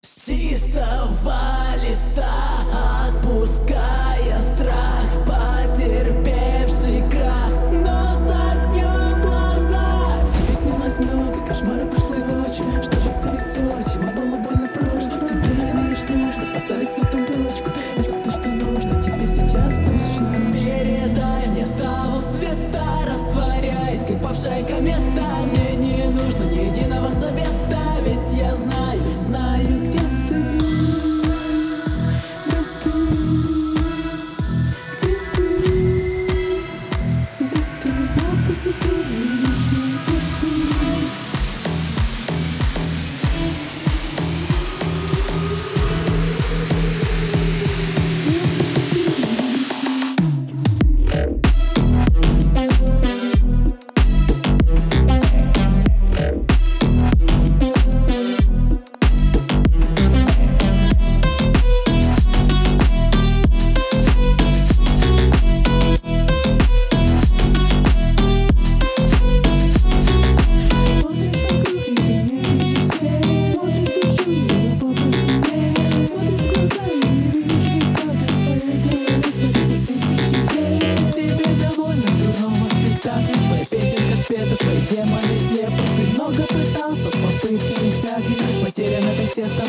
С чистого листа, отпуская страх, потерпевший крах, но с огнем в глазах. Тебе снилось много кошмаров прошлой ночи. Что же оставить все, чего было больно прожить? Тебе лишь нужно поставить на том точку. Точку то, что нужно тебе сейчас точно. Передай мне с того света, растворяясь, как павшая комета. Мне не нужно ни единого совета, ведь я знаю, где ты, где ты, зов посетителей лишний, где ты. Твои демоны слепы, ты много пытался, попытки иссякли, потеряна кассета